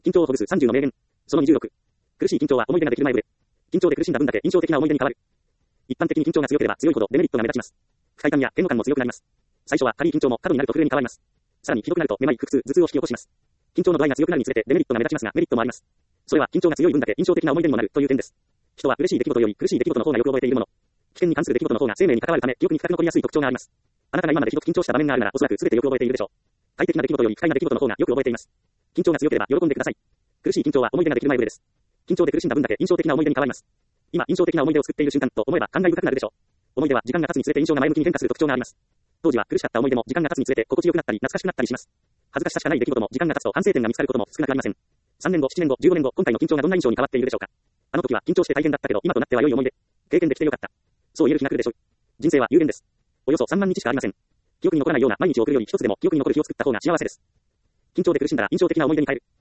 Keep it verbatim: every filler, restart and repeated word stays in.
緊張をほぐすさんじゅうの名言。そのにじゅうろく。苦しい緊張は思い出ができる前触れ。緊張で苦しんだ分だけ印象的な思い出に変わる。一般的に緊張が強ければ強いほどデメリットが目立ちます。不快感や嫌悪感も強くなります。最初は軽い緊張も過度になると震えに変わります。さらにひどくなるとめまい、腹痛、頭痛を引き起こします。緊張の度合いが強くなるにつれてデメリットが目立ちますがメリットもあります。それは緊張が強い分だけ印象的な思い出にもなるという点です。人は嬉しい出来事より苦しい出来事の方がよく覚えているもの。危険に関する出来事の方が生命に関わるため記憶に深く残りやすい特徴があります。あなたが今までひどく緊張した場面があるならおそらく全てよく覚えているでしょう。快適な出来事より不快な出来事の方がよく覚えています。緊張が強ければ喜んでください。苦しい緊張は思い出ができる前触れです。緊張で苦しんだ分だけ印象的な思い出に変わります。今印象的な思い出を作っている瞬間と思えば感慨深くなるでしょう。思い出は時間が経つにつれて印象が前向きに変化する特徴があります。当時は苦しかった思い出も時間が経つにつれて心地よくなったり懐かしくなったりします。恥ずかしさしかない出来事も時間が経つと反省点が見つかることも少なくありません。さんねんご、ななねんご、じゅうごねんご、今回の緊張がどんな印象に変わっているでしょうか。あの時は緊張して大変だったけど今となっては良い思い出。経験できてよかった。そう言える気がするでしょう。人生は有限です。およそさんまんにちしかありません。記憶に残らないような毎日を送るより一つでも記憶に残る日を作った方が幸せです。緊張で苦しんだら印象的な思い出に変える。